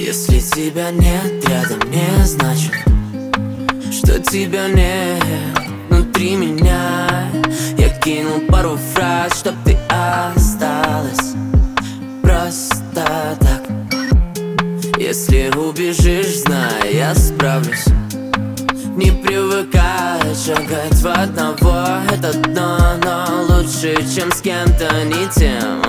Если тебя нет рядом, не значит, что тебя нет внутри меня. Я кинул пару фраз, чтоб ты осталась просто так. Если убежишь, знай, я справлюсь. Не привыкай шагать в одного, это дно, но лучше, чем с кем-то не тем.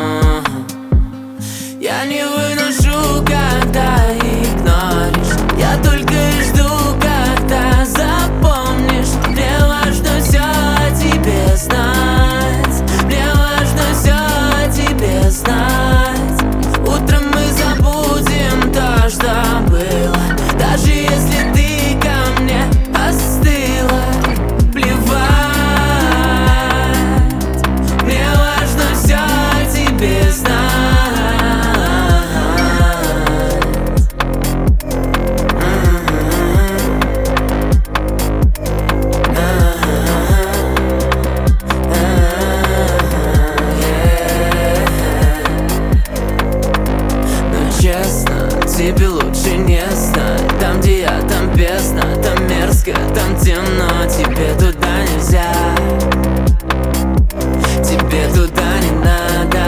Я не выношу, когда игноришь. Я только и жду, когда запомнишь. Мне важно все о тебе знать. Мне важно все о тебе знать. Утром мы забудем то, что было. Даже если ты ко мне остыла, плевать. Мне важно все о тебе знать. Честно, тебе лучше не знать. Там, где я, там бездна, там мерзко, там темно. Тебе туда нельзя, тебе туда не надо.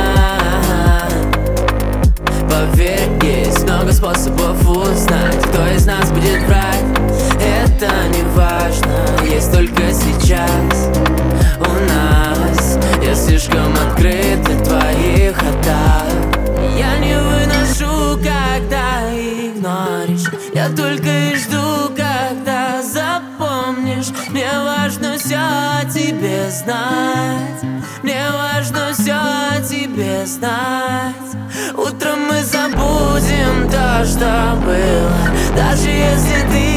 Поверь, есть много способов узнать, кто из нас будет врать. Это не важно, есть только сейчас у нас. Я слишком открыт для твоих атак. Я не выношу, когда игноришь. Я только и жду, когда запомнишь. Мне важно все о тебе знать. Мне важно все о тебе знать. Утром мы забудем то, что было. Даже если ты